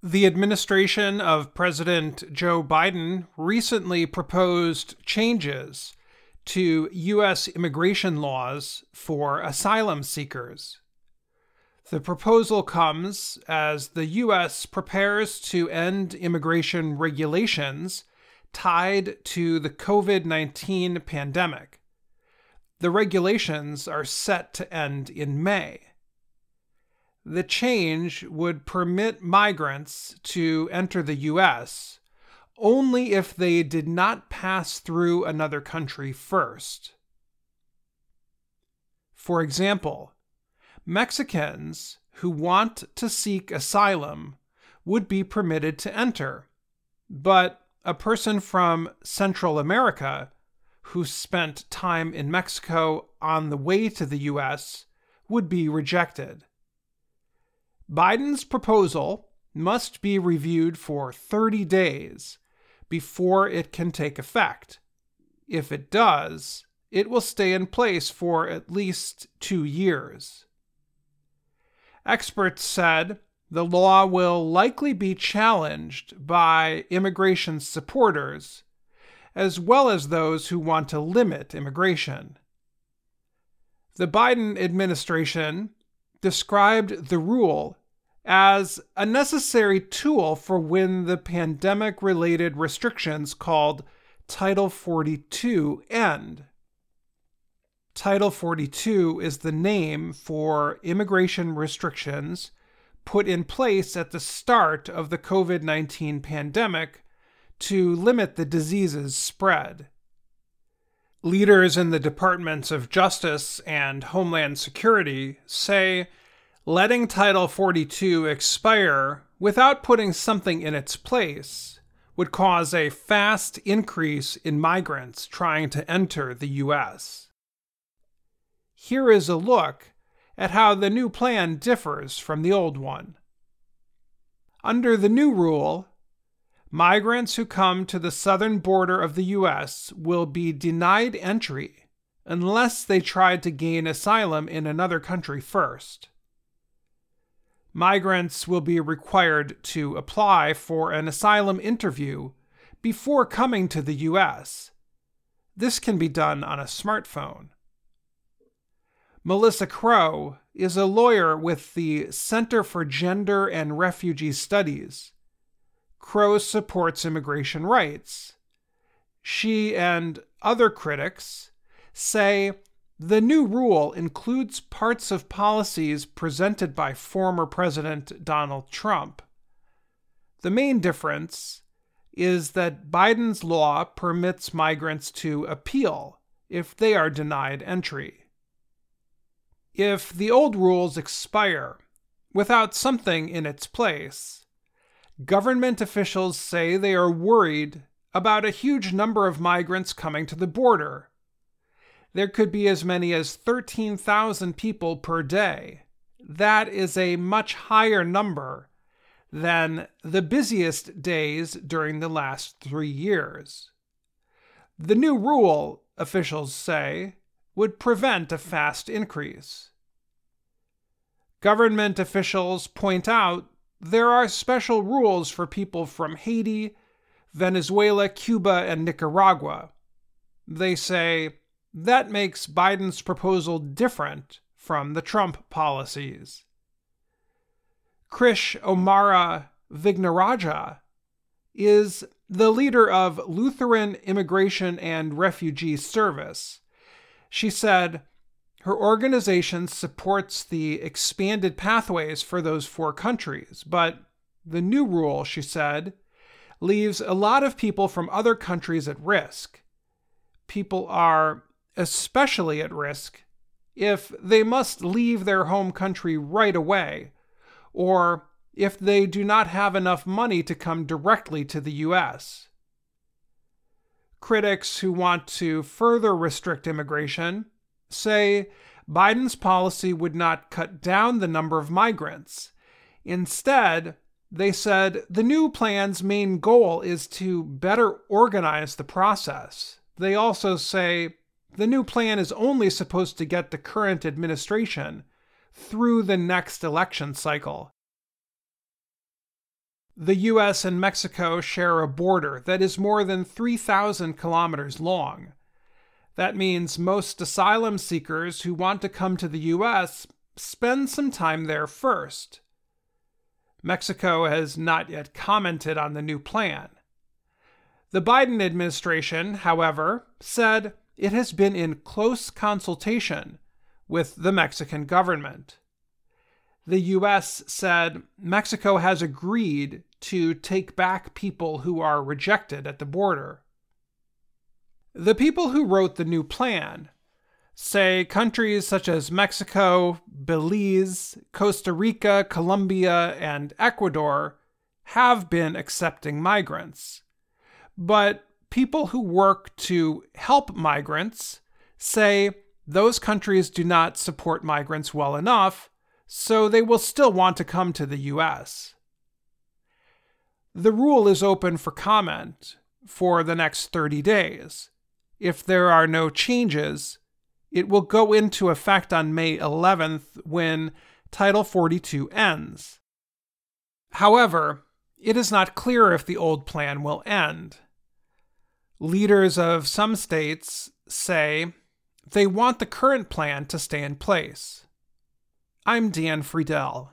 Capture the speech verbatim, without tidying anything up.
The administration of President Joe Biden recently proposed changes to U S immigration laws for asylum seekers. The proposal comes as the U S prepares to end immigration regulations tied to the covid nineteen pandemic. The regulations are set to end in May. The change would permit migrants to enter the U S only if they did not pass through another country first. For example, Mexicans who want to seek asylum would be permitted to enter, but a person from Central America who spent time in Mexico on the way to the U S would be rejected. Biden's proposal must be reviewed for thirty days before it can take effect. If it does, it will stay in place for at least two years. Experts said the law will likely be challenged by immigration supporters, as well as those who want to limit immigration. The Biden administration described the rule as a necessary tool for when the pandemic-related restrictions called Title forty-two end. Title forty-two is the name for immigration restrictions put in place at the start of the covid nineteen pandemic to limit the disease's spread. Leaders in the Departments of Justice and Homeland Security say letting Title forty-two expire without putting something in its place would cause a fast increase in migrants trying to enter the U S. Here is a look at how the new plan differs from the old one. Under the new rule, migrants who come to the southern border of the U S will be denied entry unless they tried to gain asylum in another country first. Migrants will be required to apply for an asylum interview before coming to the U S. This can be done on a smartphone. Melissa Crow is a lawyer with the Center for Gender and Refugee Studies. Crow supports immigration rights. She and other critics say the new rule includes parts of policies presented by former President Donald Trump. The main difference is that Biden's law permits migrants to appeal if they are denied entry. If the old rules expire without something in its place, government officials say they are worried about a huge number of migrants coming to the border. There could be as many as thirteen thousand people per day. That is a much higher number than the busiest days during the last three years. The new rule, officials say, would prevent a fast increase. Government officials point out there are special rules for people from Haiti, Venezuela, Cuba, and Nicaragua. They say that makes Biden's proposal different from the Trump policies. Krish Omara Vignaraja is the leader of Lutheran Immigration and Refugee Service. She said her organization supports the expanded pathways for those four countries, but the new rule, she said, leaves a lot of people from other countries at risk. People are especially at risk if they must leave their home country right away, or if they do not have enough money to come directly to the U S. Critics who want to further restrict immigration say Biden's policy would not cut down the number of migrants. Instead, they said the new plan's main goal is to better organize the process. They also say the new plan is only supposed to get the current administration through the next election cycle. The U S and Mexico share a border that is more than three thousand kilometers long. That means most asylum seekers who want to come to the U S spend some time there first. Mexico has not yet commented on the new plan. The Biden administration, however, said it has been in close consultation with the Mexican government. The U S said Mexico has agreed to take back people who are rejected at the border. The people who wrote the new plan say countries such as Mexico, Belize, Costa Rica, Colombia, and Ecuador have been accepting migrants. But people who work to help migrants say those countries do not support migrants well enough, so they will still want to come to the U S. The rule is open for comment for the next thirty days. If there are no changes, it will go into effect on May eleventh when Title forty-two ends. However, it is not clear if the old plan will end. Leaders of some states say they want the current plan to stay in place. I'm Dan Friedel.